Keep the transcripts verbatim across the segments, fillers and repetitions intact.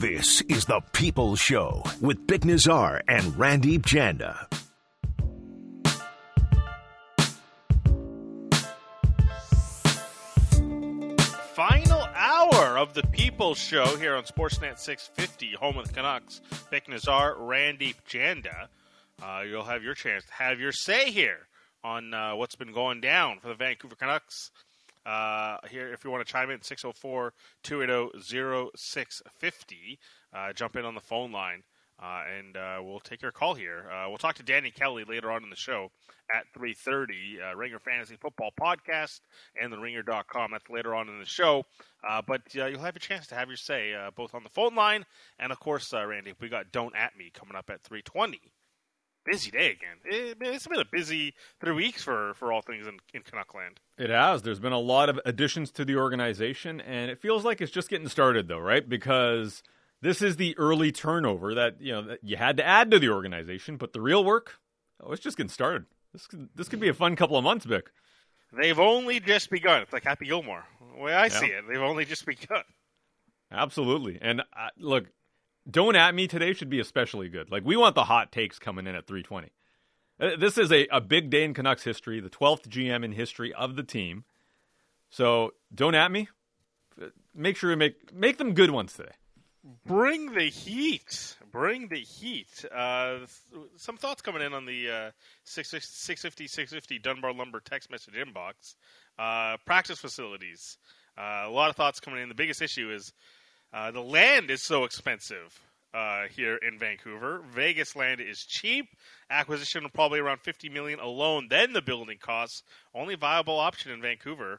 This is The People's Show with Bick Nazar and Randeep Janda. Final hour of The People's Show here on Sportsnet six fifty, home of the Canucks. Bick Nazar, Randeep Janda. Uh, you'll have your chance to have your say here on uh, what's been going down for the Vancouver Canucks. Uh, here, if you want to chime in, six oh four, two eight oh, oh six five oh. Uh, jump in on the phone line, uh, and uh, we'll take your call here. Uh, we'll talk to Danny Kelly later on in the show at three thirty. Uh, Ringer Fantasy Football Podcast and the ringer dot com. That's later on in the show. Uh, but uh, you'll have a chance to have your say uh, both on the phone line and, of course, uh, Randy, we got Don't At Me coming up at three twenty. Busy day again. It, it's been a busy three weeks for, for all things in, in Canuckland. It has. There's been a lot of additions to the organization, and it feels like it's just getting started, though, right? Because this is the early turnover that you know that you had to add to the organization, but the real work, oh, it's just getting started. This could, this could be a fun couple of months, Vic. They've only just begun. It's like Happy Gilmore. The way I yeah. see it, they've only just begun. Absolutely. And uh, look, Don't At Me today should be especially good. Like, we want the hot takes coming in at three twenty. This is a, a big day in Canucks history, the twelfth G M in history of the team. So, Don't At Me. Make sure you make make them good ones today. Bring the heat. Bring the heat. Uh, some thoughts coming in on the uh, six fifty, six fifty Dunbar Lumber text message inbox. Uh, practice facilities. Uh, a lot of thoughts coming in. The biggest issue is uh, the land is so expensive uh, here in Vancouver. Vegas land is cheap. Acquisition probably around fifty million dollars alone. Then the building costs. Only viable option in Vancouver.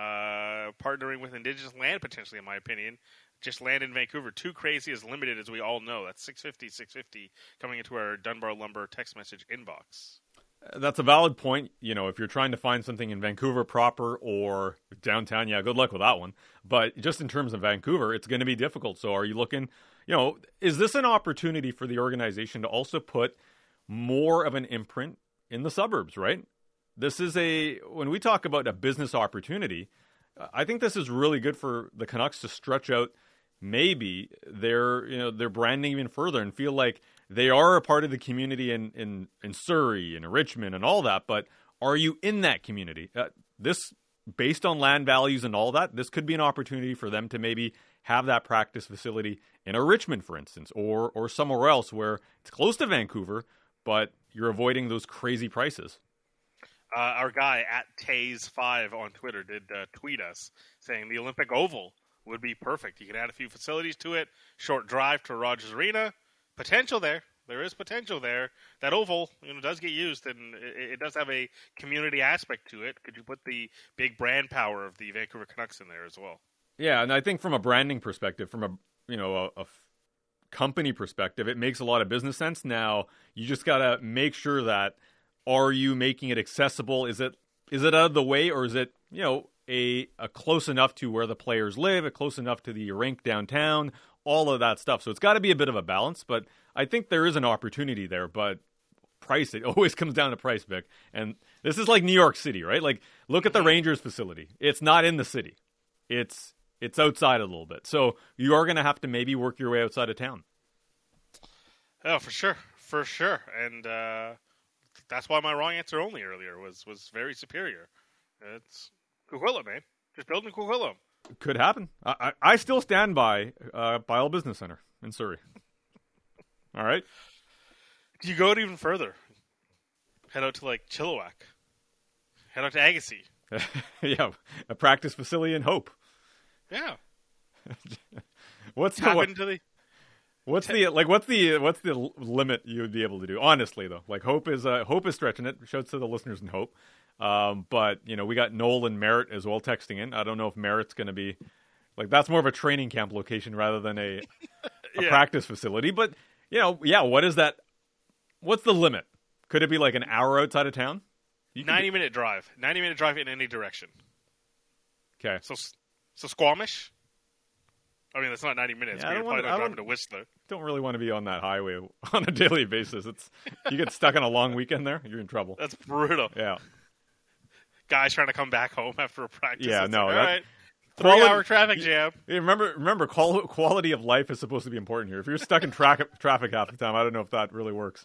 Uh, partnering with Indigenous land potentially, in my opinion. Just land in Vancouver. Too crazy is limited, as we all know. That's six fifty, six fifty coming into our Dunbar Lumber text message inbox. That's a valid point. You know, if you're trying to find something in Vancouver proper or downtown, yeah, good luck with that one. But just in terms of Vancouver, it's going to be difficult. So are you looking, you know, is this an opportunity for the organization to also put more of an imprint in the suburbs, right? This is a, when we talk about a business opportunity, I think this is really good for the Canucks to stretch out maybe their, you know, their branding even further and feel like they are a part of the community in, in, in Surrey and Richmond and all that, but are you in that community? Uh, this, based on land values and all that, this could be an opportunity for them to maybe have that practice facility in a Richmond, for instance, or or somewhere else where it's close to Vancouver, but you're avoiding those crazy prices. Uh, our guy at Taze five on Twitter did uh, tweet us saying the Olympic Oval would be perfect. You could add a few facilities to it, short drive to Rogers Arena. Potential there. There is potential there. That oval, you know, does get used, and it, it does have a community aspect to it. Could you put the big brand power of the Vancouver Canucks in there as well? Yeah, and I think from a branding perspective, from a you know a, a f- company perspective, it makes a lot of business sense. Now you just gotta make sure that, are you making it accessible? Is it is it out of the way, or is it you know a a close enough to where the players live, a close enough to the rink downtown? All of that stuff. So it's got to be a bit of a balance, but I think there is an opportunity there, but price, it always comes down to price, Vic. And this is like New York City, right? Like, look at the Rangers facility. It's not in the city. It's it's outside a little bit. So you are going to have to maybe work your way outside of town. Oh, for sure. For sure. And uh, that's why my wrong answer only earlier was, was very superior. It's Coquitlam, man. Just building Coquitlam. Could happen. I, I, I still stand by uh, Bile Business Center in Surrey. All right. You go even further. Head out to like Chilliwack. Head out to Agassiz. Yeah, a practice facility in Hope. Yeah. What's Tap the what, into the what's the like what's the what's the limit you would be able to do? Honestly, though, like Hope is uh, Hope is stretching it. Shouts to the listeners in Hope. Um, but, you know, we got Noel and Merritt as well texting in. I don't know if Merritt's going to be, like, that's more of a training camp location rather than a, a yeah. practice facility. But, you know, yeah, what is that? What's the limit? Could it be like an hour outside of town? ninety-minute drive. ninety-minute drive in any direction. Okay. So so Squamish? I mean, that's not ninety minutes, Yeah, but you're wanna, probably not driving to Whistler. Don't really want to be on that highway on a daily basis. It's you get stuck on a long weekend there, you're in trouble. That's brutal. Yeah. Guys trying to come back home after a practice. Yeah, it's no. like, That, all right, Three-hour traffic jam. You, remember, remember, qual- quality of life is supposed to be important here. If you're stuck in tra- traffic half the time, I don't know if that really works.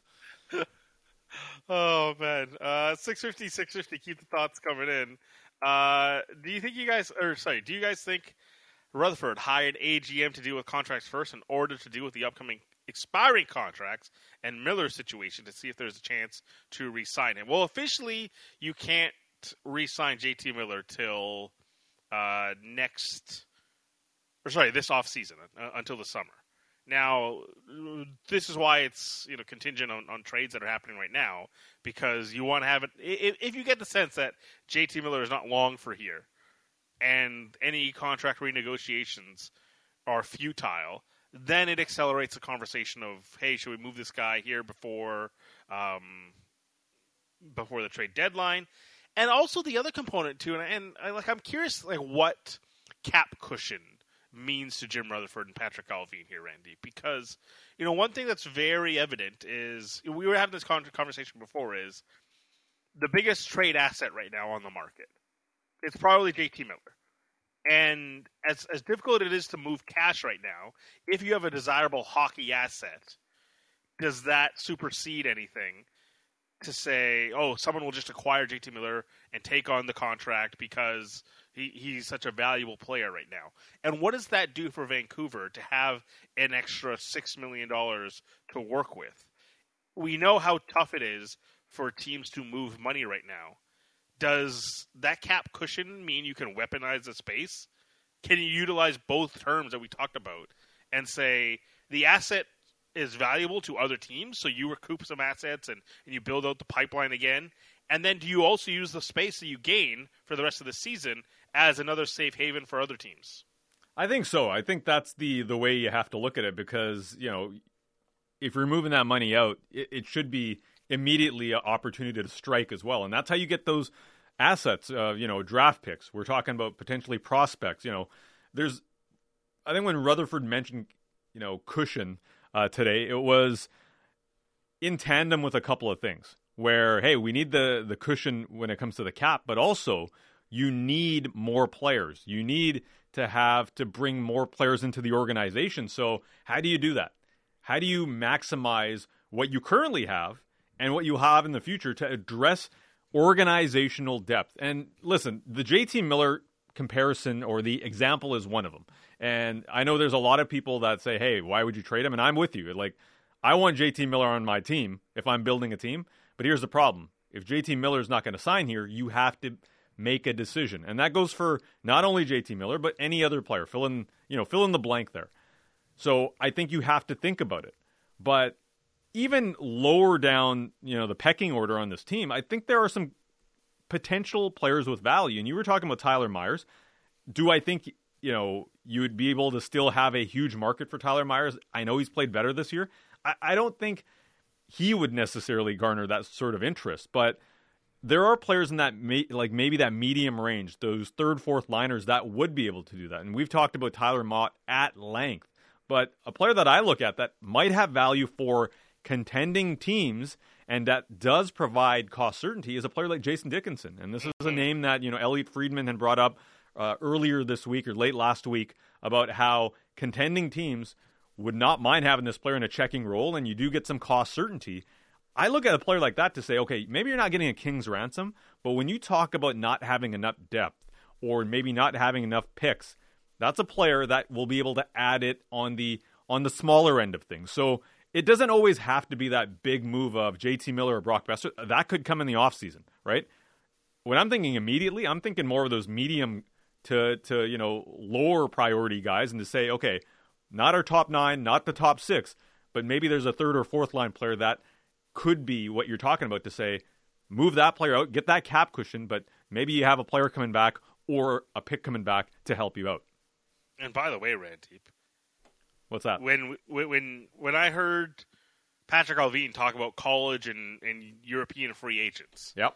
Oh, man. Uh, six fifty, six fifty, keep the thoughts coming in. Uh, do you think you guys, or sorry, do you guys think Rutherford hired A G M to deal with contracts first in order to deal with the upcoming expiring contracts and Miller's situation to see if there's a chance to re-sign him? Well, officially, you can't re-sign J T Miller till uh, next, or sorry, this offseason, uh, until the summer. Now, this is why it's you know contingent on, on trades that are happening right now, because you want to have it. If, if you get the sense that J T Miller is not long for here, and any contract renegotiations are futile, then it accelerates the conversation of, hey, should we move this guy here before um, before the trade deadline? And also the other component too, and, and I, like I'm curious, like what cap cushion means to Jim Rutherford and Patrick Allvin here, Randy, because you know one thing that's very evident is we were having this conversation before is the biggest trade asset right now on the market. It's probably J T Miller, and as as difficult it is to move cash right now, if you have a desirable hockey asset, does that supersede anything to say, oh, someone will just acquire J T Miller and take on the contract because he, he's such a valuable player right now? And what does that do for Vancouver to have an extra six million dollars to work with? We know how tough it is for teams to move money right now. Does that cap cushion mean you can weaponize the space? Can you utilize both terms that we talked about and say the asset is valuable to other teams, so you recoup some assets and, and you build out the pipeline again? And then do you also use the space that you gain for the rest of the season as another safe haven for other teams? I think so. I think that's the, the way you have to look at it because, you know, if you're moving that money out, it, it should be immediately an opportunity to strike as well. And that's how you get those assets, uh, you know, draft picks. We're talking about potentially prospects. You know, there's, I think when Rutherford mentioned, you know, cushion uh, today, it was in tandem with a couple of things where, hey, we need the, the cushion when it comes to the cap, but also you need more players. You need to have to bring more players into the organization. So how do you do that? How do you maximize what you currently have and what you have in the future to address organizational depth? And listen, the J T Miller comparison or the example is one of them. And I know there's a lot of people that say, hey, why would you trade him? And I'm with you. Like, I want J T Miller on my team if I'm building a team. But here's the problem. If J T Miller is not going to sign here, you have to make a decision. And that goes for not only J T Miller, but any other player. Fill in, you know, fill in the blank there. So I think you have to think about it. But even lower down, you know, the pecking order on this team, I think there are some potential players with value. And you were talking about Tyler Myers. Do I think, you know, you would be able to still have a huge market for Tyler Myers? I know he's played better this year. I, I don't think he would necessarily garner that sort of interest, but there are players in that, like maybe that medium range, those third, fourth liners that would be able to do that. And we've talked about Tyler Mott at length, but a player that I look at that might have value for contending teams and that does provide cost certainty is a player like Jason Dickinson. And this is a name that, you know, Elliot Friedman had brought up uh, earlier this week or late last week about how contending teams would not mind having this player in a checking role, and you do get some cost certainty. I look at a player like that to say, okay, maybe you're not getting a king's ransom, but when you talk about not having enough depth or maybe not having enough picks, that's a player that will be able to add it on the on the smaller end of things. So it doesn't always have to be that big move of J T Miller or Brock Besser. That could come in the offseason, right? When I'm thinking immediately, I'm thinking more of those medium to, to you know, lower priority guys and to say, okay, not our top nine, not the top six, but maybe there's a third or fourth line player that could be what you're talking about to say, move that player out, get that cap cushion, but maybe you have a player coming back or a pick coming back to help you out. And by the way, Randeep, what's that? When when when I heard Patrick Allvin talk about college and, and European free agents, yep.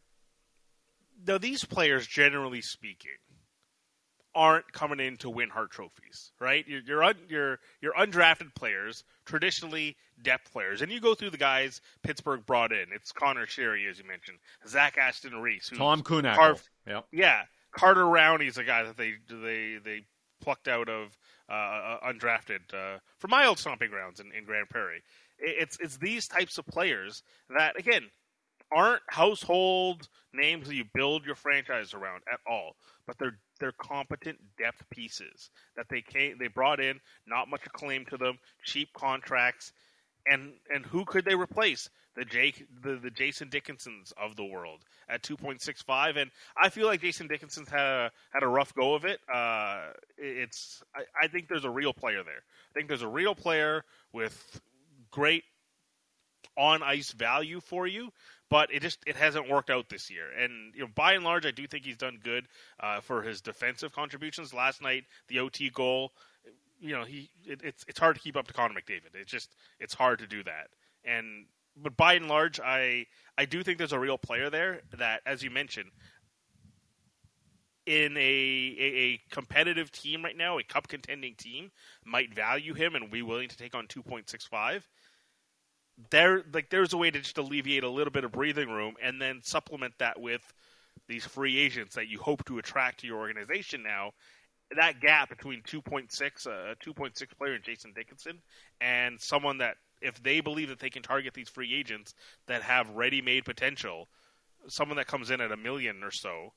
Now these players, generally speaking, aren't coming in to win Hart trophies, right? You're you're, un, you're you're undrafted players, traditionally depth players, and you go through the guys Pittsburgh brought in. It's Connor Sherry, as you mentioned, Zach Aston Reese, Tom Kunak, carved, yep. yeah, Carter Rowney's a guy that they they they plucked out of uh, undrafted uh, from my old stomping grounds in, in Grand Prairie. It's it's these types of players that, again, aren't household names that you build your franchise around at all, but they're they're competent depth pieces that they came they brought in, not much acclaim to them, cheap contracts, and and who could they replace? The Jake the, the Jason Dickinsons of the world at two point six five, and I feel like Jason Dickinson's had a had a rough go of it. Uh, it's I, I think there's a real player there. I think there's a real player with great on ice value for you, but it just it hasn't worked out this year. And you know, by and large, I do think he's done good uh, for his defensive contributions. Last night, the O T goal, you know, he it, it's it's hard to keep up to Connor McDavid. It's just it's hard to do that. And but by and large, I I do think there's a real player there that, as you mentioned, in a, a, a competitive team right now, a cup contending team might value him and be willing to take on two point six five. There, like, there's a way to just alleviate a little bit of breathing room and then supplement that with these free agents that you hope to attract to your organization now. That gap between two point six, a two point six player in Jason Dickinson, and someone that, if they believe that they can target these free agents that have ready-made potential, someone that comes in at a million or so,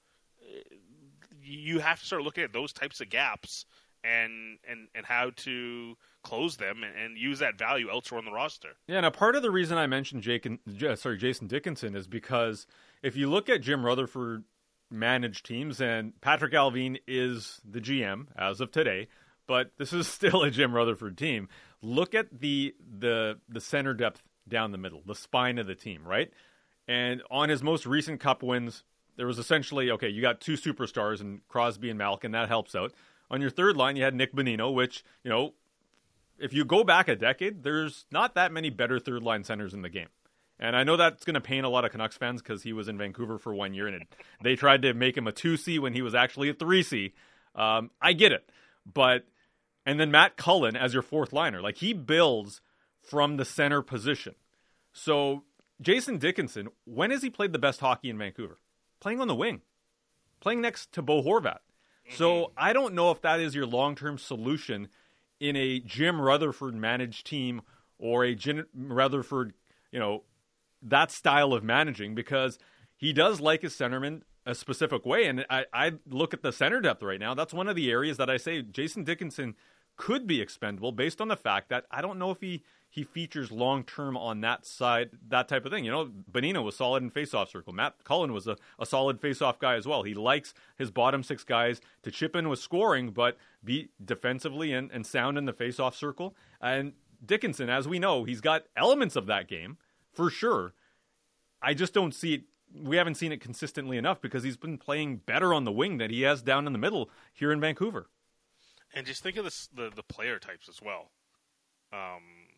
you have to start looking at those types of gaps and and, and how to close them and, and use that value elsewhere on the roster. Yeah, and a part of the reason I mentioned Jake and, sorry, Jason Dickinson is because if you look at Jim Rutherford managed teams, and Patrick Allvin is the G M as of today, but this is still a Jim Rutherford team. Look at the the the center depth down the middle, the spine of the team, right? And on his most recent Cup wins, there was essentially, okay, you got two superstars in Crosby and Malkin, that helps out. On your third line, you had Nick Bonino, which, you know, if you go back a decade, there's not that many better third line centers in the game. And I know that's going to pain a lot of Canucks fans because he was in Vancouver for one year and it, they tried to make him a two C when he was actually a three C. Um, I get it. But, and then Matt Cullen as your fourth liner, like, he builds from the center position. So Jason Dickinson, when has he played the best hockey in Vancouver? Playing on the wing, playing next to Bo Horvat. Mm-hmm. So I don't know if that is your long-term solution in a Jim Rutherford managed team or a Jim Rutherford, you know, that style of managing, because he does like his centerman a specific way. And I, I look at the center depth right now. That's one of the areas that I say Jason Dickinson could be expendable based on the fact that I don't know if he, he features long-term on that side, that type of thing. You know, Bonino was solid in face-off circle. Matt Cullen was a, a solid face-off guy as well. He likes his bottom six guys to chip in with scoring, but be defensively and, and sound in the face-off circle. And Dickinson, as we know, he's got elements of that game, for sure. I just don't see it. We haven't seen it consistently enough because he's been playing better on the wing than he has down in the middle here in Vancouver. And just think of this, the the player types as well. Um,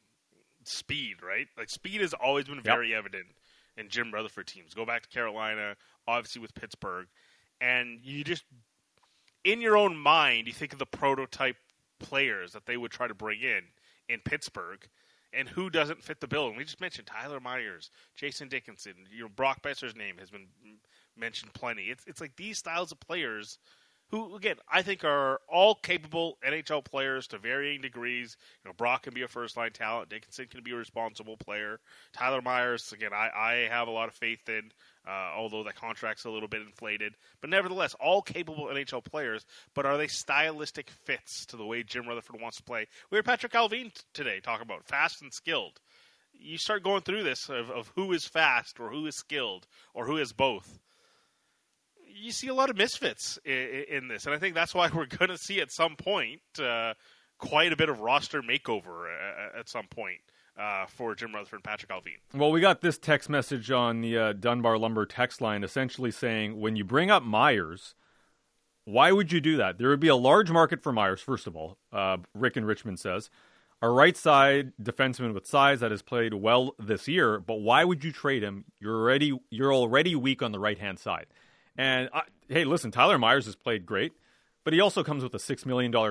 speed, right? Like, speed has always been very yep. evident in Jim Rutherford teams. Go back to Carolina, obviously with Pittsburgh, and you just, in your own mind, you think of the prototype players that they would try to bring in in Pittsburgh, and who doesn't fit the bill. And we just mentioned Tyler Myers, Jason Dickinson. You know, Brock Besser's name has been mentioned plenty. It's it's like these styles of players who, again, I think are all capable N H L players to varying degrees. You know, Brock can be a first-line talent. Dickinson can be a responsible player. Tyler Myers, again, I, I have a lot of faith in, uh, although that contract's a little bit inflated. But nevertheless, all capable N H L players, but are they stylistic fits to the way Jim Rutherford wants to play? We heard Patrick Allvin t- today talk about fast and skilled. You start going through this of, of who is fast or who is skilled or who is both. You see a lot of misfits in, in this, and I think that's why we're going to see at some point uh, quite a bit of roster makeover at, at some point uh, for Jim Rutherford and Patrick Allvin. Well, we got this text message on the uh, Dunbar Lumber text line essentially saying, when you bring up Myers, why would you do that? There would be a large market for Myers, first of all, uh, Rick in Richmond says. A right side defenseman with size that has played well this year, but why would you trade him? You're already, you're already weak on the right-hand side. And, I, hey, listen, Tyler Myers has played great, but he also comes with a six million dollars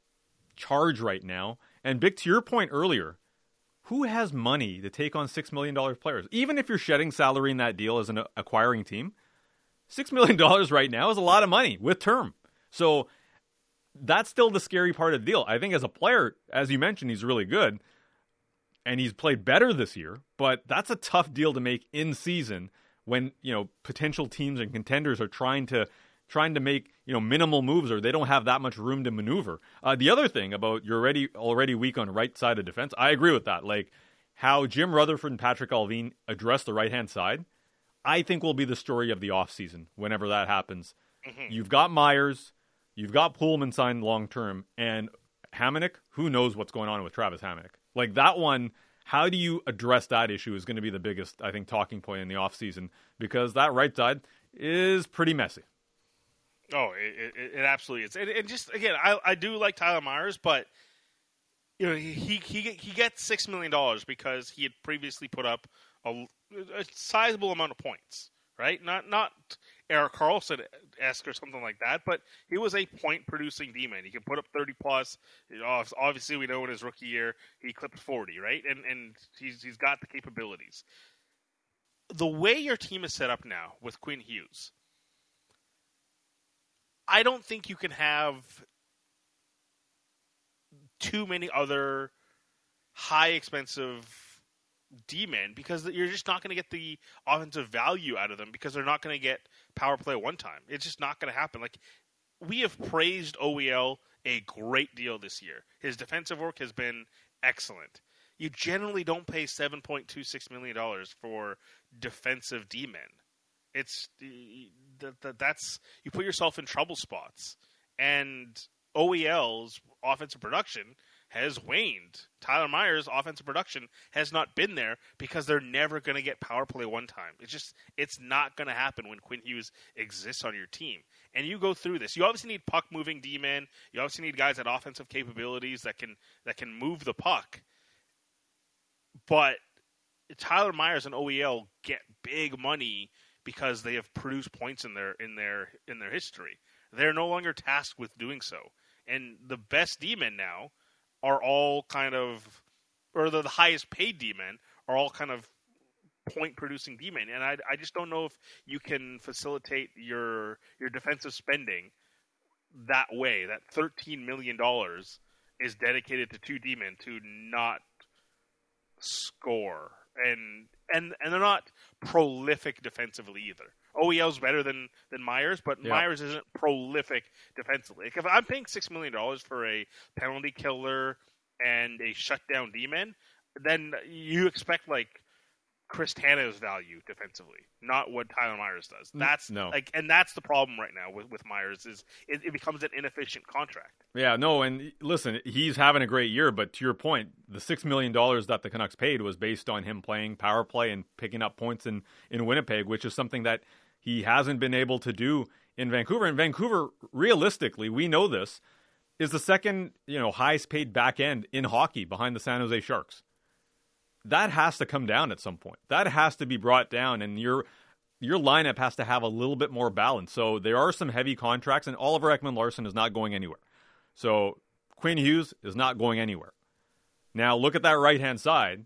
charge right now. And, Vic, to your point earlier, who has money to take on six million dollars players? Even if you're shedding salary in that deal as an acquiring team, six million dollars right now is a lot of money with term. So that's still the scary part of the deal. I think as a player, as you mentioned, he's really good. And he's played better this year. But that's a tough deal to make in season when, you know, potential teams and contenders are trying to trying to make, you know, minimal moves, or they don't have that much room to maneuver. Uh, the other thing about you're already already weak on right side of defense, I agree with that. Like how Jim Rutherford and Patrick Allvin address the right-hand side, I think will be the story of the offseason whenever that happens. Mm-hmm. You've got Myers, you've got Pullman signed long-term, and Hamonic, who knows what's going on with Travis Hamonic. Like that one, how do you address that issue is going to be the biggest, I think, talking point in the offseason, because that right side is pretty messy. Oh, it, it, it absolutely is. And, and just, again, I, I do like Tyler Myers, but you know, he he he gets six million dollars because he had previously put up a, a sizable amount of points, right? Not not Erik Karlsson-esque or something like that, but he was a point-producing D-man. He can put up thirty plus. You know, obviously, we know in his rookie year he clipped forty, right? And and he's he's got the capabilities. The way your team is set up now with Quinn Hughes, I don't think you can have too many other high expensive D-men because you're just not going to get the offensive value out of them because they're not going to get power play one time. It's just not going to happen. Like, we have praised O E L a great deal this year. His defensive work has been excellent. You generally don't pay seven point two six million dollars for defensive D-men. It's that's you put yourself in trouble spots, and O E L's offensive production has waned. Tyler Myers' offensive production has not been there because they're never going to get power play one time. It's just it's not going to happen when Quinn Hughes exists on your team. And you go through this. You obviously need puck moving D-men. You obviously need guys at offensive capabilities that can that can move the puck. But Tyler Myers and O E L get big money because they have produced points in their in their in their history. They're no longer tasked with doing so. And the best D-men now are all kind of, or the, the highest paid D-men are all kind of point-producing D-men. And I, I just don't know if you can facilitate your your defensive spending that way. That thirteen million dollars is dedicated to two D-men to not score. And and and they're not prolific defensively either. O E L's better than, than Myers, but yeah. Myers isn't prolific defensively. Like if I'm paying six million dollars for a penalty killer and a shutdown D-man, then you expect like Chris Tane's value defensively, not what Tyler Myers does. That's no. like, and that's the problem right now with, with Myers is it, it becomes an inefficient contract. Yeah, no, and listen, he's having a great year, but to your point, the six million dollars that the Canucks paid was based on him playing power play and picking up points in, in Winnipeg, which is something that he hasn't been able to do in Vancouver. And Vancouver, realistically, we know this, is the second, you know, highest paid back end in hockey behind the San Jose Sharks. That has to come down at some point. That has to be brought down, and your your lineup has to have a little bit more balance. So there are some heavy contracts, and Oliver Ekman-Larsson is not going anywhere. So Quinn Hughes is not going anywhere. Now look at that right-hand side,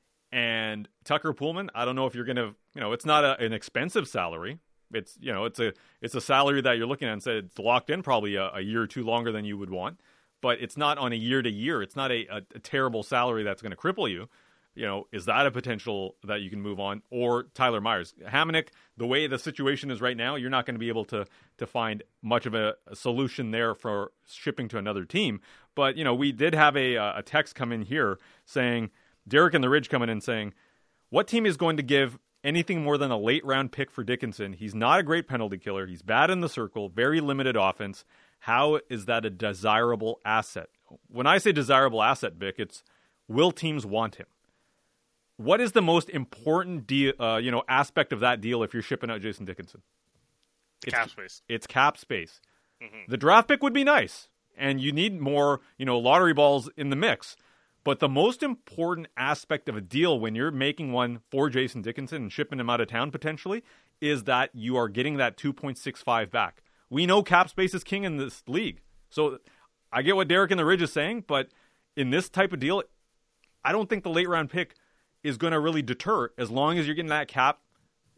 and Tucker Pullman, I don't know if you're going to, you know, it's not a, an expensive salary. It's, you know, it's a it's a salary that you're looking at and said it's locked in probably a, a year or two longer than you would want, but it's not on a year-to-year. It's not a, a, a terrible salary that's going to cripple you. You know, is that a potential that you can move on? Or Tyler Myers. Hamonic, the way the situation is right now, you're not going to be able to to find much of a, a solution there for shipping to another team. But, you know, we did have a, a text come in here saying, Derek and the Ridge coming in saying, what team is going to give anything more than a late-round pick for Dickinson? He's not a great penalty killer. He's bad in the circle, very limited offense. How is that a desirable asset? When I say desirable asset, Vic, it's will teams want him? What is the most important deal, uh, you know, aspect of that deal if you're shipping out Jason Dickinson? It's cap space. It's cap space. Mm-hmm. The draft pick would be nice, and you need more, you know, lottery balls in the mix. But the most important aspect of a deal when you're making one for Jason Dickinson and shipping him out of town potentially is that you are getting that two point six five back. We know cap space is king in this league. So I get what Derek and the Ridge is saying, but in this type of deal, I don't think the late round pick is going to really deter as long as you're getting that cap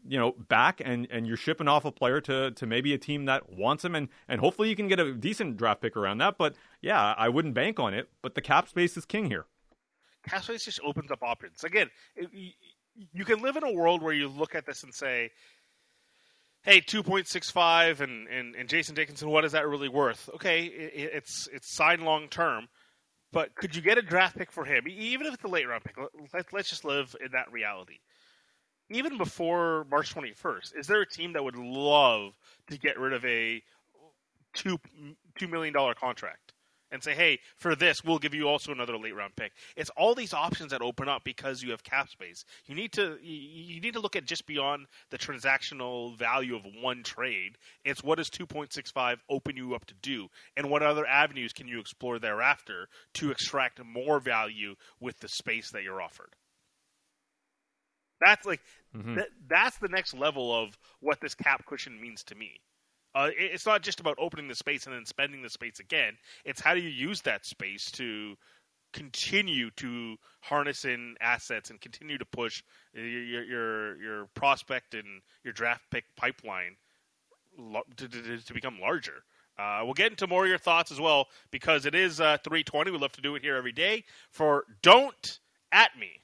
you know, back and, and you're shipping off a player to, to maybe a team that wants him, and, and hopefully you can get a decent draft pick around that. But yeah, I wouldn't bank on it, but the cap space is king here. Cap space just opens up options. Again, it, you, you can live in a world where you look at this and say, hey, two point six five and, and, and Jason Dickinson, what is that really worth? Okay, it, it's it's signed long term, but could you get a draft pick for him, even if it's a late round pick? Let, let's just live in that reality. Even before March twenty-first, is there a team that would love to get rid of a two two million dollar contract and say, hey, for this, we'll give you also another late round pick? It's all these options that open up because you have cap space. You need to you need to look at just beyond the transactional value of one trade. It's what does two point six five open you up to do, and what other avenues can you explore thereafter to extract more value with the space that you're offered. That's like mm-hmm. th- that's the next level of what this cap cushion means to me. Uh, it, it's not just about opening the space and then spending the space again. It's how do you use that space to continue to harness in assets and continue to push your your your prospect and your draft pick pipeline to, to, to become larger. Uh, we'll get into more of your thoughts as well because it is uh, three twenty. We love to do it here every day for Don't At Me.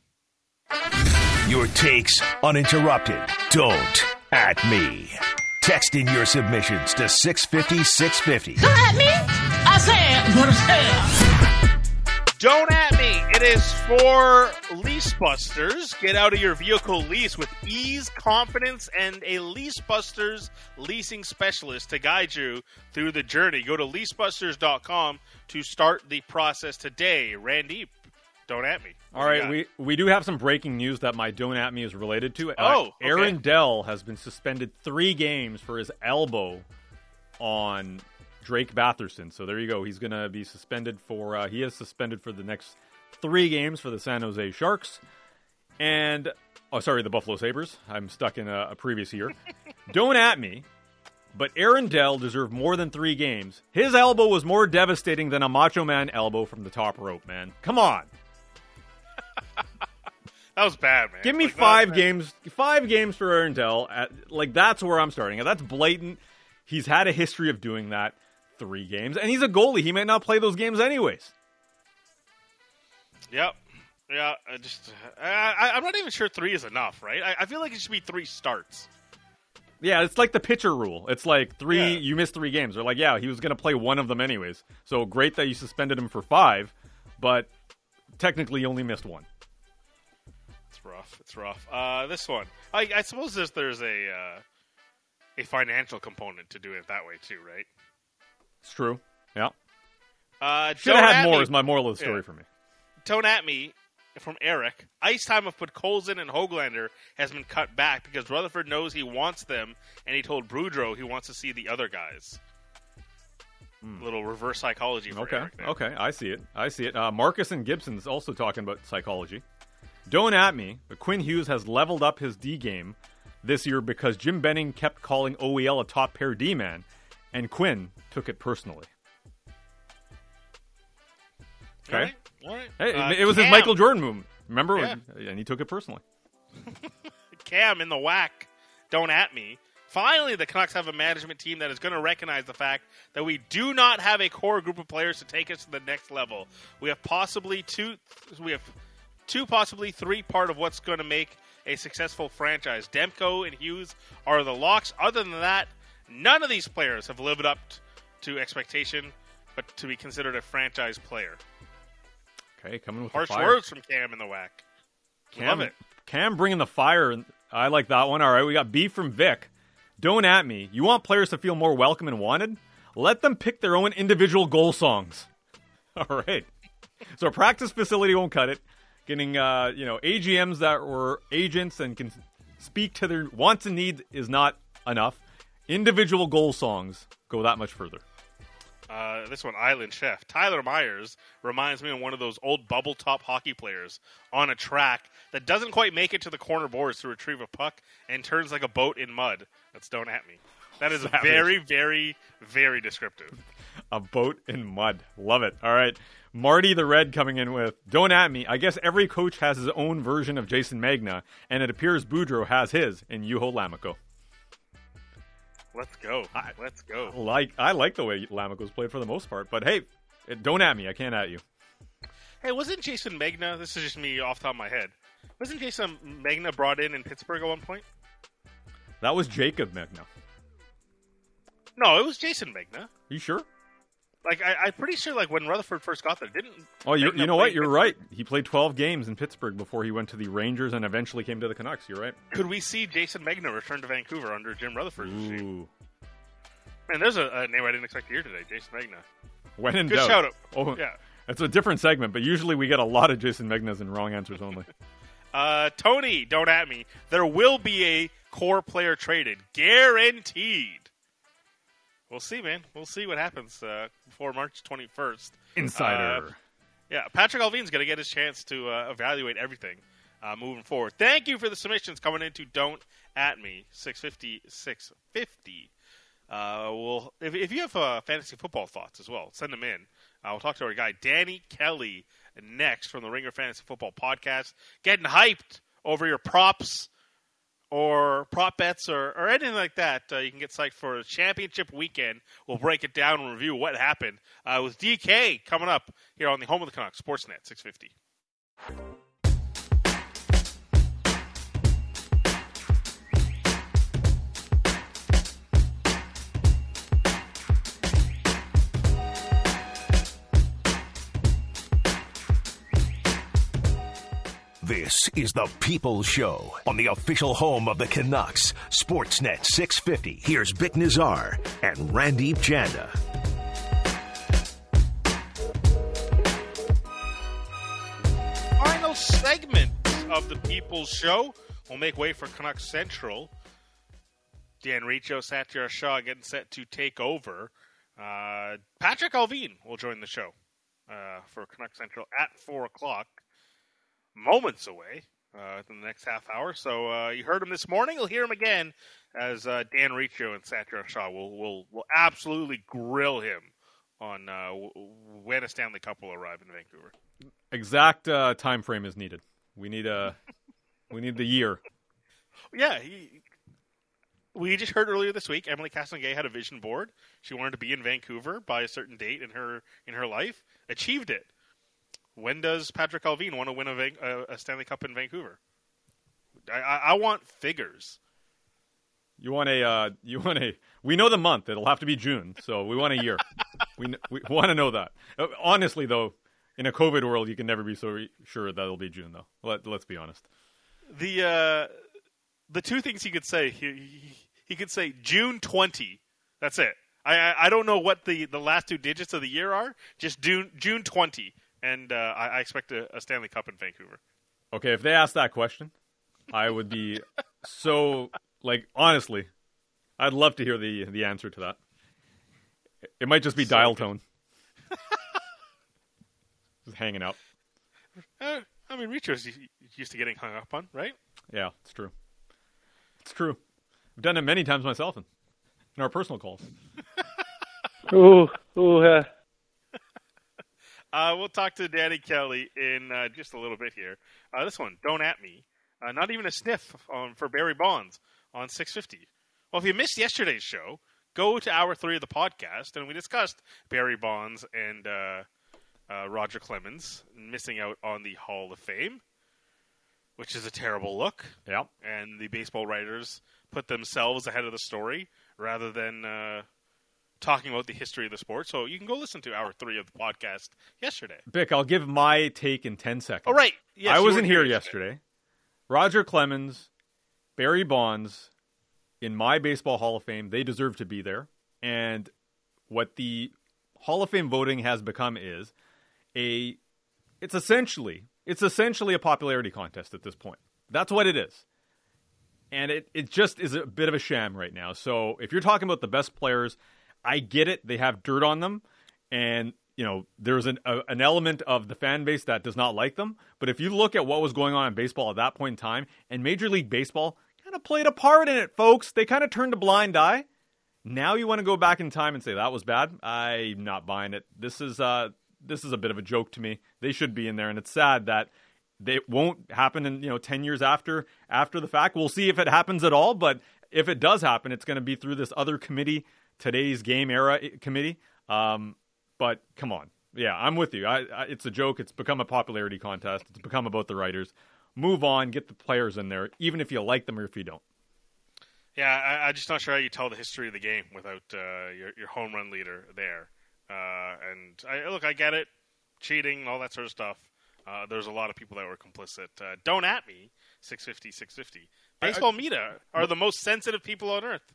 Your takes uninterrupted. Don't at me. Text in your submissions to six fifty, six fifty. Come at me. I said what I said. Don't at me. It is for Lease Busters. Get out of your vehicle lease with ease, confidence, and a Lease Busters leasing specialist to guide you through the journey. Go to lease busters dot com to start the process today. Randy, don't at me. What All right, we, we do have some breaking news that my Don't At Me is related to. Uh, oh, okay. Aaron Dell has been suspended three games for his elbow on Drake Batherson. So there you go. He's going to be suspended for, uh, he is suspended for the next three games for the San Jose Sharks. And, oh, sorry, the Buffalo Sabres. I'm stuck in a, a previous year. Don't at me, but Aaron Dell deserved more than three games. His elbow was more devastating than a Macho Man elbow from the top rope, man. Come on. That was bad, man. Give me like, five games, five games for Aaron Dell. At, like, that's where I'm starting. That's blatant. He's had a history of doing that. Three games. And he's a goalie. He might not play those games anyways. Yep. Yeah, I just, I, I'm not even sure three is enough, right? I, I feel like it should be three starts. Yeah, it's like the pitcher rule. It's like three, yeah. you missed three games. They're like, yeah, he was going to play one of them anyways. So great that you suspended him for five, but technically you only missed one. It's rough. It's rough. Uh, this one, I, I suppose there's, there's a uh, a financial component to doing it that way too, right? It's true. Yeah. Uh, Should have had more me. is my moral of the story yeah. for me. Don't at me from Eric. Ice time of Podkolzin and Höglander has been cut back because Rutherford knows he wants them, and he told Boudreau he wants to see the other guys. Mm. A little reverse psychology for okay. Eric. There. Okay, I see it. I see it. Uh, Marcus and Gibson's also talking about psychology. Don't at me, but Quinn Hughes has leveled up his D game this year because Jim Benning kept calling O E L a top pair D-man, and Quinn took it personally. Okay? All right. All right. Hey, uh, it was Cam. his Michael Jordan move. Remember? Yeah. And he took it personally. Cam in the whack. Don't at me. Finally, the Canucks have a management team that is going to recognize the fact that we do not have a core group of players to take us to the next level. We have possibly two, we have two, possibly three part of what's going to make a successful franchise. Demko and Hughes are the locks. Other than that, none of these players have lived up to expectation, but to be considered a franchise player. Okay, coming with Harsh the fire. words from Cam in the whack. Cam, Love it. Cam bringing the fire. I like that one. All right, we got B from Vic. Don't at me. You want players to feel more welcome and wanted? Let them pick their own individual goal songs. All right. So a practice facility won't cut it. Getting, uh, you know, A G Ms that were agents and can speak to their wants and needs is not enough. Individual goal songs go that much further. Uh, Uh, this one, Island Chef. Tyler Myers reminds me of one of those old bubble top hockey players on a track that doesn't quite make it to the corner boards to retrieve a puck and turns like a boat in mud. That's Don't At Me. That is Savage. very, very, very descriptive. A boat in mud. Love it. All right. Marty the Red coming in with, Don't At Me. I guess every coach has his own version of Jason Magna, and it appears Boudreaux has his in Juho Lammikko. Let's go. I, Let's go. Like I like the way Lammikko's played for the most part, but hey, it, don't at me. I can't at you. Hey, wasn't Jason Magna, this is just me off the top of my head, wasn't Jason Magna brought in in Pittsburgh at one point? That was Jacob Magna. No, it was Jason Magna. You sure? Like, I, I'm pretty sure, like, when Rutherford first got there, didn't... Oh, you, Magna you know play what? in You're Pittsburgh? right. He played twelve games in Pittsburgh before he went to the Rangers and eventually came to the Canucks. You're right. Could we see Jason Magna return to Vancouver under Jim Rutherford's regime? Ooh. Man, there's a, a name I didn't expect to hear today, Jason Magna. When in Good doubt. shout out. Oh, Yeah. It's a different segment, but usually we get a lot of Jason Magnas and wrong answers only. Uh, Tony, don't at me. There will be a core player traded. Guaranteed. We'll see, man. We'll see what happens uh, before March twenty-first. Insider. Uh, yeah, Patrick Alvin's going to get his chance to uh, evaluate everything uh, moving forward. Thank you for the submissions coming into Don't At Me, six fifty, six fifty. Uh, we'll, if, if you have uh, fantasy football thoughts as well, send them in. Uh, we'll talk to our guy, Danny Kelly, next from the Ringer Fantasy Football Podcast. Getting hyped over your props or prop bets or, or anything like that. Uh, you can get psyched for a championship weekend. We'll break it down and review what happened uh, with D K coming up here on the home of the Canucks, Sportsnet six fifty. This is the People's Show on the official home of the Canucks, Sportsnet six fifty. Here's Bick Nazar and Randeep Janda. Final segment of the People's Show. We'll make way for Canucks Central. Dan Riccio, Satyar Shah getting set to take over. Uh, Patrick Alvin will join the show uh, for Canucks Central at four o'clock. Moments away uh, in the next half hour. So uh, you heard him this morning. You'll hear him again as uh, Dan Riccio and Satyar Shah will will will absolutely grill him on uh, w- when a Stanley Cup will arrive in Vancouver. Exact uh, time frame is needed. We need a we need the year. Yeah, he, we just heard earlier this week Emily Castonguay had a vision board. She wanted to be in Vancouver by a certain date in her in her life. Achieved it. When does Patrick Alvin want to win a, a, a Stanley Cup in Vancouver? I, I, I want figures. You want a uh, you want a we know the month. It'll have to be June. So we want a year. we we want to know that. Uh, honestly though, in a COVID world, you can never be so re- sure that it'll be June though. Let, let's be honest. The uh, the two things he could say, he, he, he could say June twentieth. That's it. I, I I don't know what the, the last two digits of the year are. Just June June twentieth. And uh, I, I expect a, a Stanley Cup in Vancouver. Okay, if they asked that question, I would be so, like, honestly, I'd love to hear the the answer to that. It might just be so dial good. Tone. Just hanging out. Uh, I mean, Ricci's used to getting hung up on, right? Yeah, it's true. It's true. I've done it many times myself in, in our personal calls. ooh, ooh, uh... Uh, we'll talk to Danny Kelly in uh, just a little bit here. Uh, this one, Don't At Me. Uh, not even a sniff on, for Barry Bonds on six fifty. Well, if you missed yesterday's show, go to hour three of the podcast, and we discussed Barry Bonds and uh, uh, Roger Clemens missing out on the Hall of Fame, which is a terrible look. Yeah. And the baseball writers put themselves ahead of the story rather than... Uh, talking about the history of the sport. So you can go listen to hour three of the podcast yesterday. Bick, I'll give my take in ten seconds. Oh, right. Yes, I wasn't here yesterday. yesterday. Roger Clemens, Barry Bonds, in my Baseball Hall of Fame, they deserve to be there. And what the Hall of Fame voting has become is a, it's essentially, it's essentially a popularity contest at this point. That's what it is. And it, it just is a bit of a sham right now. So if you're talking about the best players, I get it. They have dirt on them. and you know, there's an a, an element of the fan base that does not like them. But if you look at what was going on in baseball at that point in time, and Major League Baseball kind of played a part in it, folks. They kind of turned a blind eye. Now you want to go back in time and say that was bad? I'm not buying it. This is uh, this is a bit of a joke to me. They should be in there, and it's sad that they won't happen in, you know, ten years after after the fact. We'll see if it happens at all, but if it does happen, it's going to be through this other committee, today's game era committee. Um, but come on. Yeah, I'm with you. I, I, it's a joke. It's become a popularity contest. It's become about the writers. Move on, get the players in there, even if you like them or if you don't. Yeah, I, I'm just not sure how you tell the history of the game without uh, your your home run leader there. Uh, and I, look, I get it, cheating, all that sort of stuff. Uh, there's a lot of people that were complicit. Uh, don't at me, six fifty, six fifty. Baseball I, I, media are the most sensitive people on earth.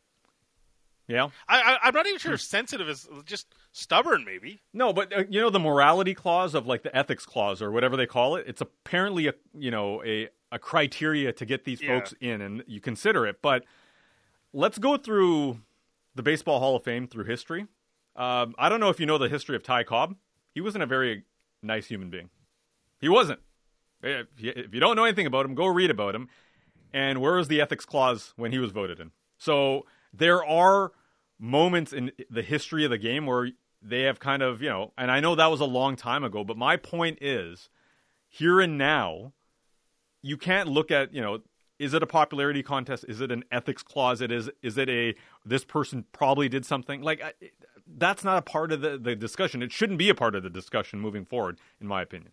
Yeah, I, I, I'm not even sure if sensitive is just stubborn, maybe. No, but uh, you know the morality clause of like the ethics clause or whatever they call it. It's apparently a you know a a criteria to get these yeah. folks in, and you consider it. But let's go through the Baseball Hall of Fame through history. Um, I don't know if you know the history of Ty Cobb. He wasn't a very nice human being. He wasn't. If you, if you don't know anything about him, go read about him. And where was the ethics clause when he was voted in? So there are moments in the history of the game where they have kind of, you know, and I know that was a long time ago, but my point is, here and now, you can't look at, you know, is it a popularity contest? Is it an ethics clause? It is. Is it a, this person probably did something? Like, that's not a part of the, the discussion. It shouldn't be a part of the discussion moving forward, in my opinion.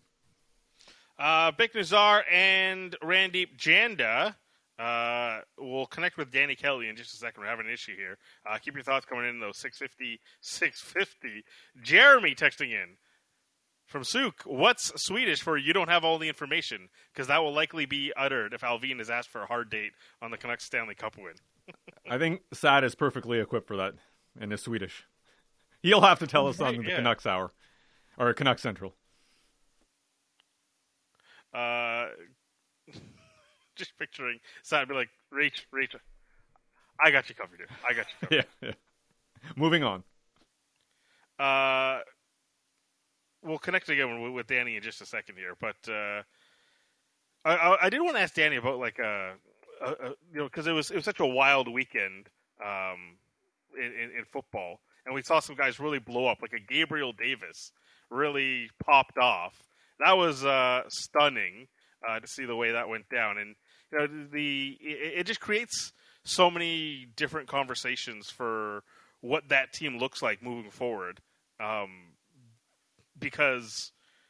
Uh, Bick Nazar and Randeep Janda. Uh, we'll connect with Danny Kelly in just a second. We're having an issue here. Uh, keep your thoughts coming in, though. six fifty, six fifty. Jeremy texting in from Souk. What's Swedish for you don't have all the information? Because that will likely be uttered if Alvin is asked for a hard date on the Canucks Stanley Cup win. I think Sad is perfectly equipped for that and is Swedish. He'll have to tell us right, on the yeah. Canucks Hour. Or Canucks Central. Uh... Just picturing Sad be like, Rach, Rachel, I got you covered here. I got you covered. yeah, yeah. Moving on. Uh, we'll connect again with, with Danny in just a second here, but uh, I, I, I did want to ask Danny about like a, a, a you know, because it was it was such a wild weekend um, in, in, in football, and we saw some guys really blow up, like a Gabriel Davis really popped off. That was uh, stunning uh, to see the way that went down, and you know, the it, it just creates so many different conversations for what that team looks like moving forward, um, because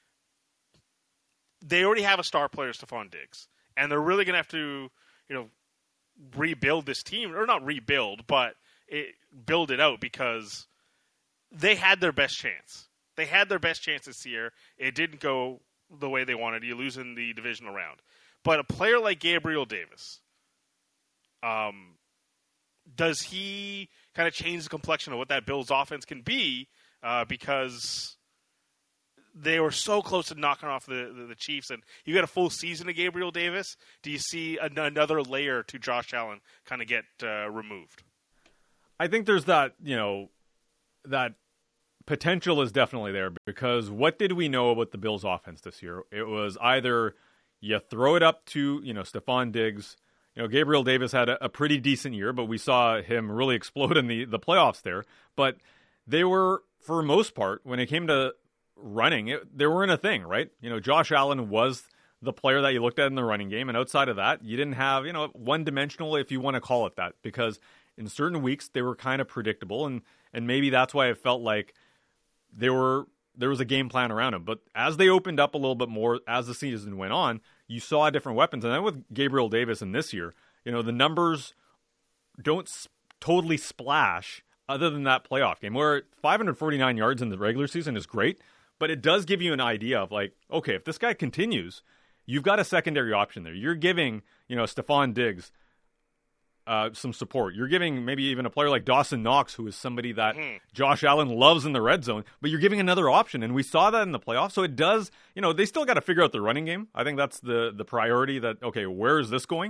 they already have a star player, Stephon Diggs, and they're really going to have to, you know, rebuild this team, or not rebuild, but it, build it out, because they had their best chance. They had their best chance this year. It didn't go the way they wanted. You lose in the divisional round. But a player like Gabriel Davis, um, does he kind of change the complexion of what that Bills offense can be? Uh, because they were so close to knocking off the, the, the Chiefs, and you got a full season of Gabriel Davis. Do you see an, another layer to Josh Allen kind of get uh, removed? I think there's that, you know, that potential is definitely there, because what did we know about the Bills offense this year? It was either you throw it up to, you know, Stephon Diggs. You know, Gabriel Davis had a, a pretty decent year, but we saw him really explode in the, the playoffs there. But they were, for most part, when it came to running, it, they weren't a thing, right? You know, Josh Allen was the player that you looked at in the running game, and outside of that, you didn't have, you know, one-dimensional, if you want to call it that, because in certain weeks they were kind of predictable, and and maybe that's why it felt like they were there was a game plan around him. But as they opened up a little bit more as the season went on, you saw different weapons. And then with Gabriel Davis in this year, you know, the numbers don't s- totally splash other than that playoff game, where five hundred forty-nine yards in the regular season is great, but it does give you an idea of like, okay, if this guy continues, you've got a secondary option there. You're giving, you know, Stephon Diggs Uh, some support. You're giving maybe even a player like Dawson Knox, who is somebody that mm. Josh Allen loves in the red zone, but you're giving another option, and we saw that in the playoffs. So it does, you know, they still got to figure out the running game. I think that's the the priority. That okay, where is this going?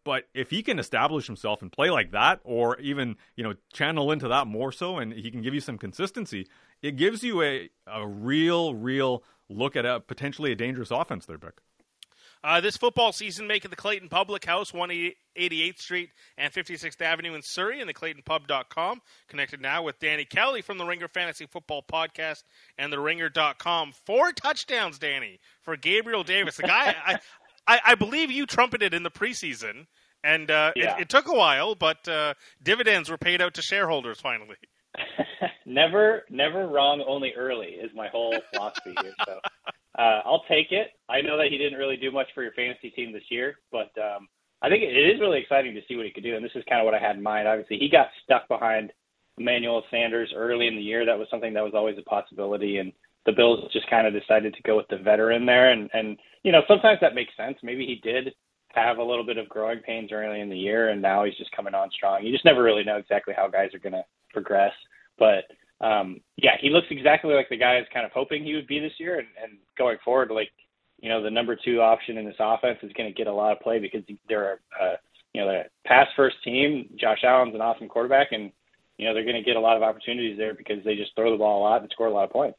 But if he can establish himself and play like that, or even, you know, channel into that more so, and he can give you some consistency, it gives you a, a real, real look at a potentially a dangerous offense there, Vic. Uh, this football season, making the Clayton Public House, one eighty-eighth Street and fifty-sixth Avenue in Surrey, and the clayton pub dot com. Connected now with Danny Kelly from the Ringer Fantasy Football Podcast and the ringer dot com. Four touchdowns, Danny, for Gabriel Davis. The guy, I, I, I believe you trumpeted in the preseason, and uh, yeah. it, it took a while, but uh, dividends were paid out to shareholders finally. never, never wrong, only early is my whole philosophy here. So uh, I'll take it. I know that he didn't really do much for your fantasy team this year, but um, I think it is really exciting to see what he could do. And this is kind of what I had in mind. Obviously, he got stuck behind Emmanuel Sanders early in the year. That was something that was always a possibility. And the Bills just kind of decided to go with the veteran there. And, and, you know, sometimes that makes sense. Maybe he did have a little bit of growing pains early in the year, and now he's just coming on strong. You just never really know exactly how guys are going to progress. But, um, yeah, he looks exactly like the guy I was kind of hoping he would be this year. And, and going forward, like, you know, the number two option in this offense is going to get a lot of play because they're, uh, you know, they're a pass-first team. Josh Allen's an awesome quarterback, and, you know, they're going to get a lot of opportunities there because they just throw the ball a lot and score a lot of points.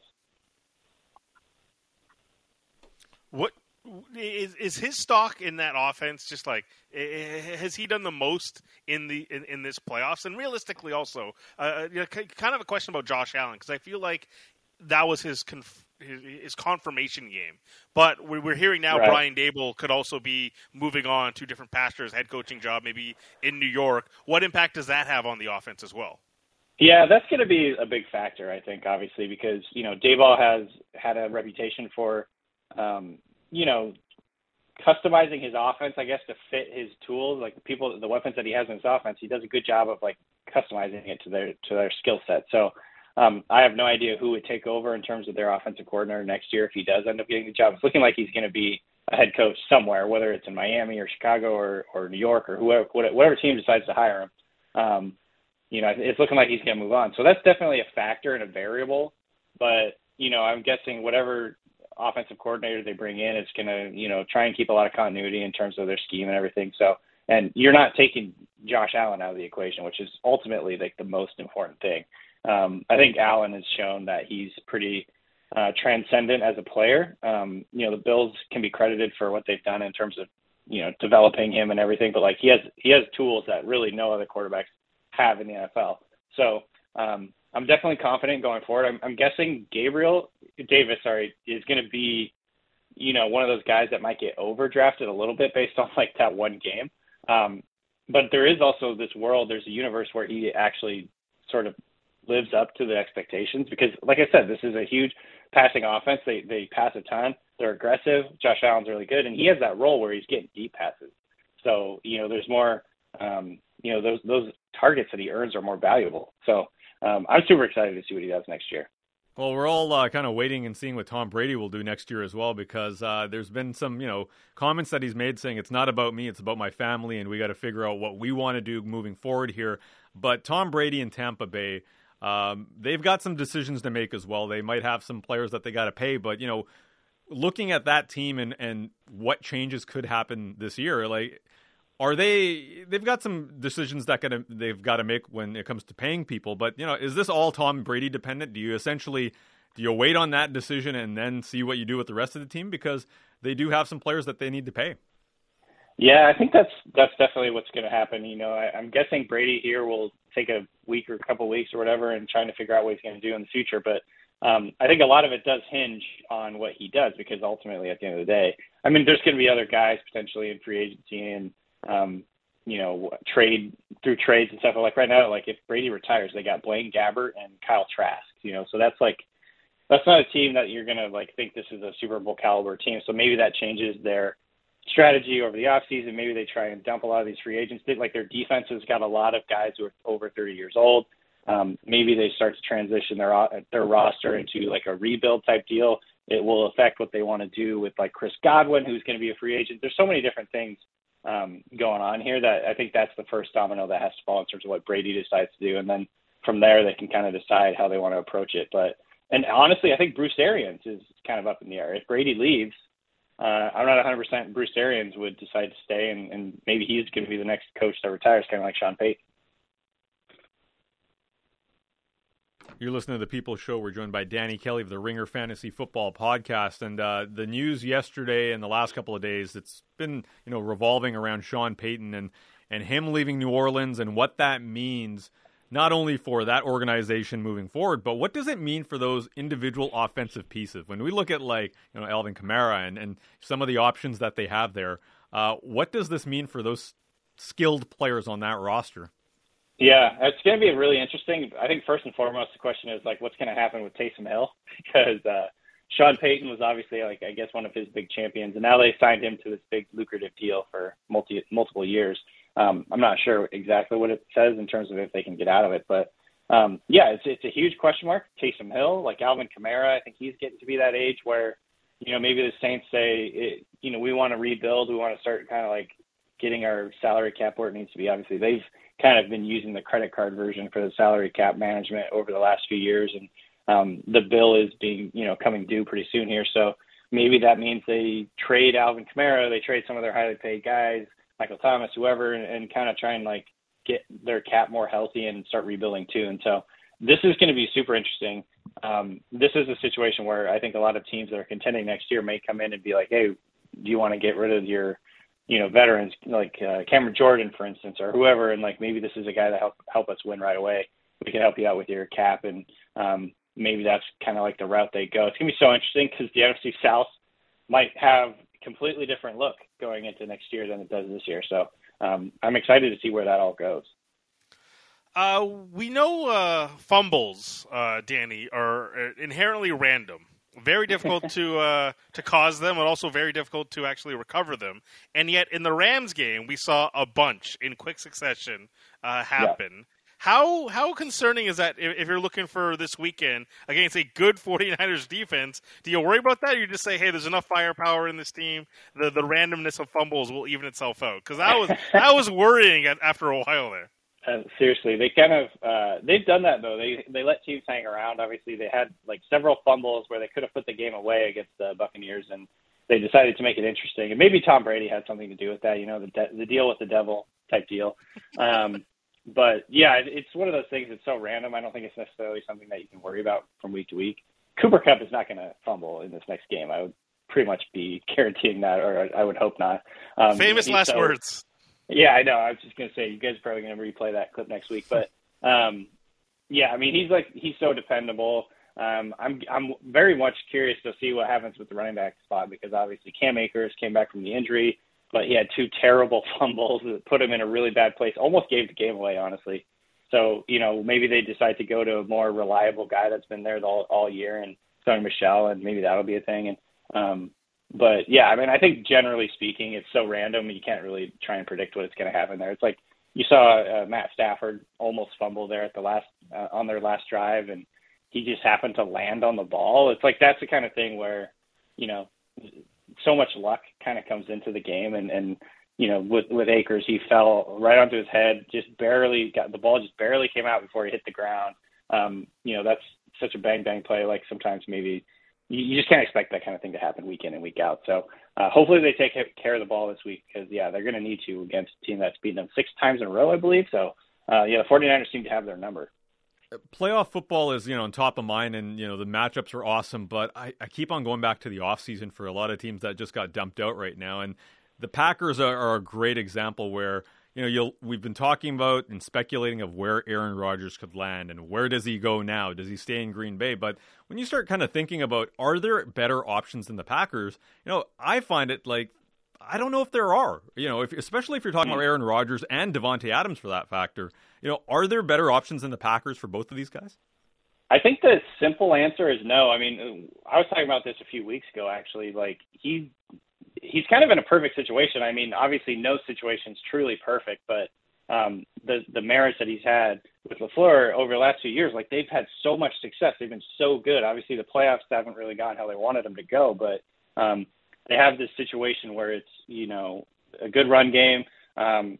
What is is his stock in that offense? Just like, has he done the most in the in, in this playoffs? And realistically, also, uh, you know, kind of a question about Josh Allen, because I feel like that was his conf- his, his confirmation game. But we're hearing now right. Brian Daboll could also be moving on to different pastures, head coaching job, maybe in New York. What impact does that have on the offense as well? Yeah, that's going to be a big factor, I think, obviously, because, you know, Daboll has had a reputation for, um, you know, customizing his offense, I guess, to fit his tools, like the people, the weapons that he has in his offense. He does a good job of like customizing it to their to their skill set. So um, I have no idea who would take over in terms of their offensive coordinator next year if he does end up getting the job. It's looking like he's going to be a head coach somewhere, whether it's in Miami or Chicago or, or New York or whoever, whatever team decides to hire him. Um, you know, it's looking like he's going to move on. So that's definitely a factor and a variable. But, you know, I'm guessing whatever offensive coordinator they bring in, it's going to, you know, try and keep a lot of continuity in terms of their scheme and everything. So, and you're not taking Josh Allen out of the equation, which is ultimately like the most important thing. Um, I think Allen has shown that he's pretty uh, transcendent as a player. Um, you know, the Bills can be credited for what they've done in terms of, you know, developing him and everything, but like he has, he has tools that really no other quarterbacks have in the N F L. So, um, I'm definitely confident going forward. I'm, I'm guessing Gabriel Davis, sorry, is going to be, you know, one of those guys that might get overdrafted a little bit based on like that one game. Um, but there is also this world, there's a universe where he actually sort of lives up to the expectations because, like I said, this is a huge passing offense. They they pass a ton. They're aggressive. Josh Allen's really good, and he has that role where he's getting deep passes. So, you know, there's more, um, you know, those those targets that he earns are more valuable. So, Um, I'm super excited to see what he does next year. Well, we're all uh, kind of waiting and seeing what Tom Brady will do next year as well, because uh, there's been some, you know, comments that he's made saying it's not about me, it's about my family, and we got to figure out what we want to do moving forward here. But Tom Brady in Tampa Bay, um, they've got some decisions to make as well. They might have some players that they got to pay, but, you know, looking at that team and, and what changes could happen this year, like, Are they? They've got some decisions that gonna, they've got to make when it comes to paying people. But you know, is this all Tom Brady dependent? Do you essentially do you wait on that decision and then see what you do with the rest of the team because they do have some players that they need to pay? Yeah, I think that's that's definitely what's going to happen. You know, I, I'm guessing Brady here will take a week or a couple of weeks or whatever and trying to figure out what he's going to do in the future. But um, I think a lot of it does hinge on what he does because ultimately, at the end of the day, I mean, there's going to be other guys potentially in free agency and. Um, you know, trade through trades and stuff. Like right now, like if Brady retires, they got Blaine Gabbert and Kyle Trask, you know, so that's like, that's not a team that you're going to like think this is a Super Bowl caliber team. So maybe that changes their strategy over the offseason. Maybe they try and dump a lot of these free agents. They, like their defense has got a lot of guys who are over thirty years old. Um, maybe they start to transition their, their roster into like a rebuild type deal. It will affect what they want to do with like Chris Godwin, who's going to be a free agent. There's so many different things Um, going on here that I think that's the first domino that has to fall in terms of what Brady decides to do. And then from there, they can kind of decide how they want to approach it. But, and honestly, I think Bruce Arians is kind of up in the air. If Brady leaves, uh, I'm not one hundred percent Bruce Arians would decide to stay, and, and maybe he's going to be the next coach that retires, kind of like Sean Payton. You're listening to The People Show. We're joined by Danny Kelly of the Ringer Fantasy Football Podcast. And uh, the news yesterday and the last couple of days, it's been, you know, revolving around Sean Payton and, and him leaving New Orleans and what that means, not only for that organization moving forward, but what does it mean for those individual offensive pieces? When we look at, like, you know, Alvin Kamara and, and some of the options that they have there, uh, what does this mean for those skilled players on that roster? Yeah, it's going to be really interesting. I think first and foremost, the question is, like, what's going to happen with Taysom Hill? Because uh, Sean Payton was obviously, like, I guess one of his big champions, and now they signed him to this big lucrative deal for multi multiple years. Um, I'm not sure exactly what it says in terms of if they can get out of it, but um, yeah, it's it's a huge question mark. Taysom Hill, like Alvin Kamara, I think he's getting to be that age where, you know, maybe the Saints say, it, you know, we want to rebuild, we want to start kind of like getting our salary cap where it needs to be. Obviously, they've kind of been using the credit card version for the salary cap management over the last few years, and um, the bill is being, you know, coming due pretty soon here. So maybe that means they trade Alvin Kamara, they trade some of their highly paid guys, Michael Thomas, whoever, and, and kind of try and like get their cap more healthy and start rebuilding too. And so this is going to be super interesting. Um, this is a situation where I think a lot of teams that are contending next year may come in and be like, hey, do you want to get rid of your, you know, veterans like uh, Cameron Jordan, for instance, or whoever, and like maybe this is a guy that help help us win right away. We can help you out with your cap, and um, maybe that's kind of like the route they go. It's gonna be so interesting because the N F C South might have a completely different look going into next year than it does this year. So um, I'm excited to see where that all goes. Uh, we know uh, fumbles, uh, Danny, are inherently random. Very difficult to uh, to cause them, and also very difficult to actually recover them. And yet, in the Rams game, we saw a bunch in quick succession uh, happen. Yeah. How how concerning is that if, if you're looking for this weekend against a good 49ers defense? Do you worry about that, or you just say, hey, there's enough firepower in this team, the the randomness of fumbles will even itself out? Because that was, that was worrying after a while there. Uh, seriously, they kind of uh, they've done that though. They they let teams hang around. Obviously, they had like several fumbles where they could have put the game away against the Buccaneers, and they decided to make it interesting. And maybe Tom Brady had something to do with that. You know, the de- the deal with the devil type deal. Um, but yeah, it, it's one of those things that's so random. I don't think it's necessarily something that you can worry about from week to week. Cooper Kupp is not going to fumble in this next game. I would pretty much be guaranteeing that, or I would hope not. Um, Famous last so, words. Yeah, I know. I was just going to say, you guys are probably going to replay that clip next week. But, um, yeah, I mean, he's like he's so dependable. Um, I'm I'm very much curious to see what happens with the running back spot because, obviously, Cam Akers came back from the injury, but he had two terrible fumbles that put him in a really bad place, almost gave the game away, honestly. So, you know, maybe they decide to go to a more reliable guy that's been there all, all year and Sony Michel, and maybe that'll be a thing. And um But, yeah, I mean, I think generally speaking, it's so random you can't really try and predict what it's going to happen there. It's like you saw uh, Matt Stafford almost fumble there at the last uh, on their last drive, and he just happened to land on the ball. It's like that's the kind of thing where, you know, so much luck kind of comes into the game. And, and you know, with, with Akers, he fell right onto his head, just barely got the ball just barely came out before he hit the ground. Um, you know, that's such a bang-bang play. Like sometimes maybe – you just can't expect that kind of thing to happen week in and week out. So uh, hopefully they take care of the ball this week because, yeah, they're going to need to against a team that's beaten them six times in a row, I believe. So, uh, yeah, the 49ers seem to have their number. Playoff football is, you know, on top of mind, and, you know, the matchups are awesome, but I, I keep on going back to the offseason for a lot of teams that just got dumped out right now. And the Packers are, are a great example where, you know, you'll, we've been talking about and speculating of where Aaron Rodgers could land and where does he go now? Does he stay in Green Bay? But when you start kind of thinking about, are there better options than the Packers? You know, I find it like, I don't know if there are, you know, if, especially if you're talking about Aaron Rodgers and Devontae Adams for that factor, you know, are there better options than the Packers for both of these guys? I think the simple answer is no. I mean, I was talking about this a few weeks ago, actually. Like, he he's kind of in a perfect situation. I mean, obviously no situation's truly perfect, but um, the the merits that he's had with LaFleur over the last few years, like they've had so much success. They've been so good. Obviously the playoffs haven't really gone how they wanted them to go, but um, they have this situation where it's, you know, a good run game um,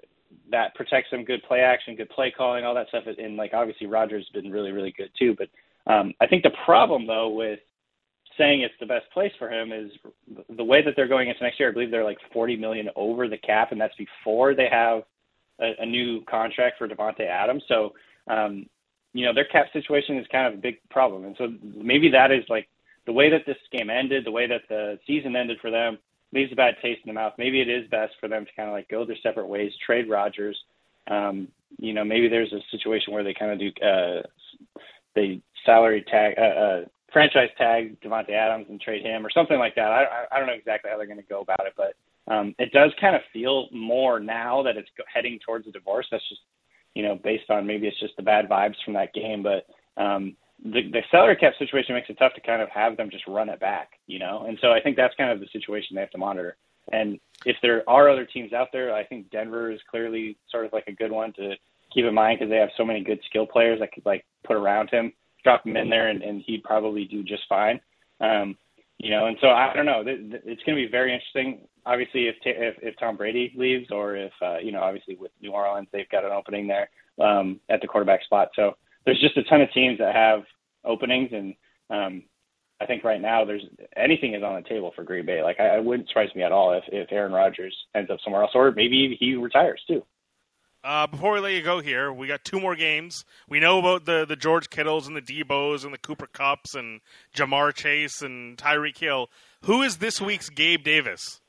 that protects them, good play action, good play calling, all that stuff. And like, obviously Rodgers has been really, really good too. But um, I think the problem though with saying it's the best place for him is the way that they're going into next year. I believe they're like forty million dollars over the cap, and that's before they have a, a new contract for Davante Adams. So, um, you know, their cap situation is kind of a big problem. And so maybe that is like the way that this game ended, the way that the season ended for them, leaves a bad taste in the mouth. Maybe it is best for them to kind of like go their separate ways, trade Rodgers. Um, you know, maybe there's a situation where they kind of do uh, they salary tag, uh, uh, franchise tag Davante Adams and trade him or something like that. I, I, I don't know exactly how they're going to go about it, but um, it does kind of feel more now that it's heading towards a divorce. That's just, you know, based on maybe it's just the bad vibes from that game, but um, the, the salary cap situation makes it tough to kind of have them just run it back, you know? And so I think that's kind of the situation they have to monitor. And if there are other teams out there, I think Denver is clearly sort of like a good one to keep in mind because they have so many good skill players that could like put around him, drop him in there, and, and he'd probably do just fine. Um, you know, and so I don't know. It's going to be very interesting. Obviously, if if, if Tom Brady leaves, or if uh, you know, obviously with New Orleans, they've got an opening there um, at the quarterback spot. So there's just a ton of teams that have openings, and um, I think right now there's anything is on the table for Green Bay. Like I, it wouldn't surprise me at all if, if Aaron Rodgers ends up somewhere else, or maybe he retires too. Uh, before we let you go here, we got two more games. We know about the, the George Kittles and the Debos and the Cooper Kupps and Jamar Chase and Tyreek Hill. Who is this week's Gabe Davis?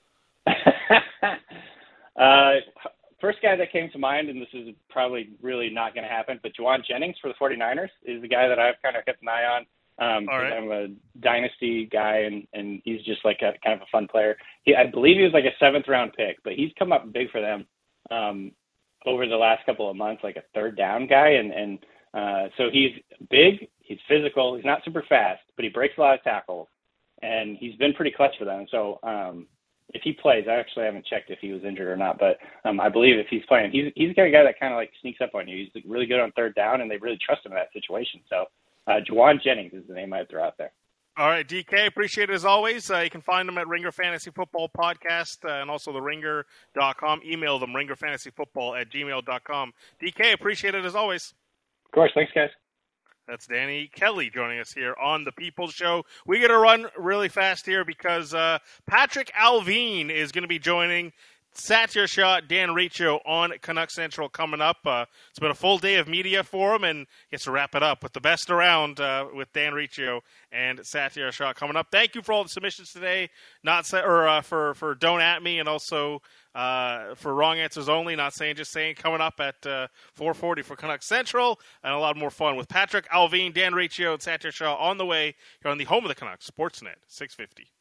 uh, first guy that came to mind, and this is probably really not going to happen, but Juwan Jennings for the 49ers is the guy that I've kind of kept an eye on. Um, All right. I'm a dynasty guy, and, and he's just like a kind of a fun player. He, I believe he was like a seventh round pick, but he's come up big for them um, over the last couple of months, like a third down guy. And, and uh, so he's big, he's physical, he's not super fast, but he breaks a lot of tackles, and he's been pretty clutch for them. So um, if he plays, I actually haven't checked if he was injured or not, but um, I believe if he's playing, he's he's the kind of guy that kind of like sneaks up on you. He's really good on third down, and they really trust him in that situation. So uh, Juwan Jennings is the name I'd throw out there. All right, D K, appreciate it as always. Uh, you can find them at Ringer Fantasy Football Podcast uh, and also the ringer dot com. Email them, ringer fantasy football at gmail dot com. D K, appreciate it as always. Of course. Thanks, guys. That's Danny Kelly joining us here on The People's Show. We got to run really fast here because uh, Patrick Alvin is going to be joining Satyr Shah, Dan Riccio on Canuck Central coming up. Uh, it's been a full day of media for him, and gets to wrap it up with the best around uh, with Dan Riccio and Satyr Shah coming up. Thank you for all the submissions today, not sa- or uh, for for Don't At Me, and also uh, for Wrong Answers Only. Not saying, just saying. Coming up at uh, four forty for Canuck Central, and a lot more fun with Patrick Alvin, Dan Riccio, and Satyr Shah on the way here on the home of the Canucks, Sportsnet six fifty.